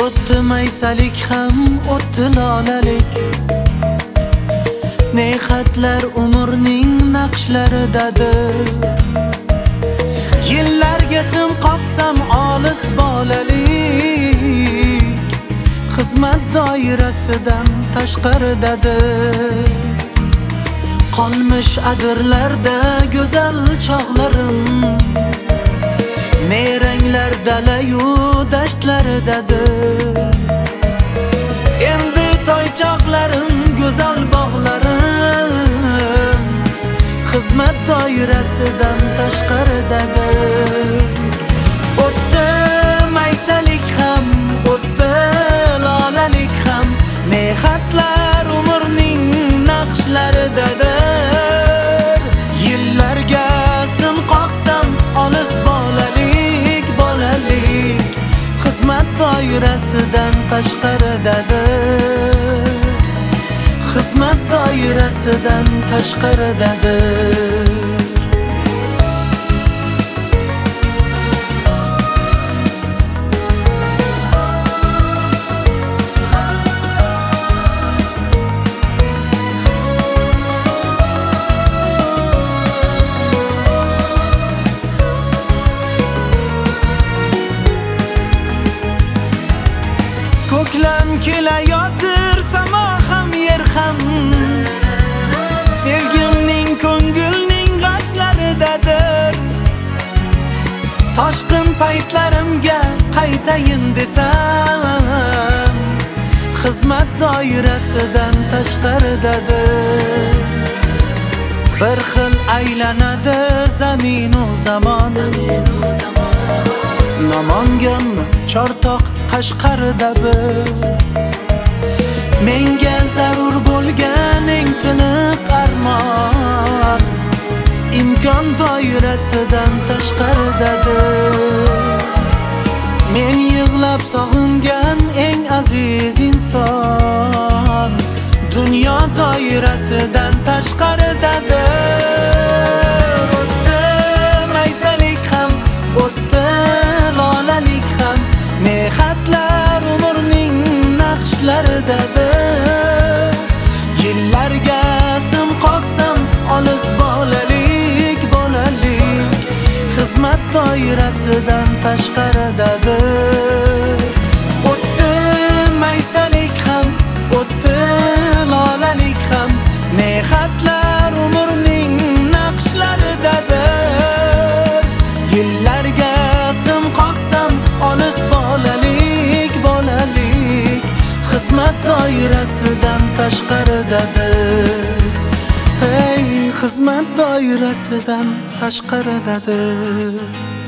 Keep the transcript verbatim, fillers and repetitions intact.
o'tdi maysalik ham o'tdi lolalik. Ne xatlar umrning naqshlaridadir. Yillarga sim qoqsam olis bolalik, xizmat doirasidan tashqaridadir. Qolmish adirlarda go'zal chog'larim, ne ranglar dalayu dashtlardadir. Endi toychoqlarim, go'zal bog'larim, xizmat doirasidan tashqaridadir. O'tdi maysalik ham, o'tdi lolalik ham, ne xatlar umrning naqshlaridadir. Yillarga sim qoqsam olis bolalik, bolalik, xizmat doirasidan tashqaridadir. Xizmat doirasidan tashqaridadir. Ko'klam kelayotir, samo ham yer ham, sevgimning ko'ngilning g'ashlaridadir. Toshqin paytlarimga qaytayin desam, xizmat doirasidan tashqaridadir. Bir xil aylanadi zaminu zamon, Namanganmi Chortoq Qashqarida bir. Menga zarur bo'lgan eng tiniq armon, imkon doirasidan tashqaridadir. Men yig'lab sog'ingan eng aziz inson, dunyo doirasidan tashqaridadir. O'tdi maysalik ham, o'tdi lolalik ham, ne xatlar umrning naqshlaridadir. Yillarga sim qoqsam olis bolalik, bolalik, xizmat doirasidan tashqaridadir. O'tdi maysalik ham, o'tdi lolalik ham, ne xatlar umrning naqshlaridadir. Yillarga sim qoqsam olis bolalik, bolalik, xizmat doirasidan tashqaridadir. Hey, xizmat doirasidan tashqaridadir.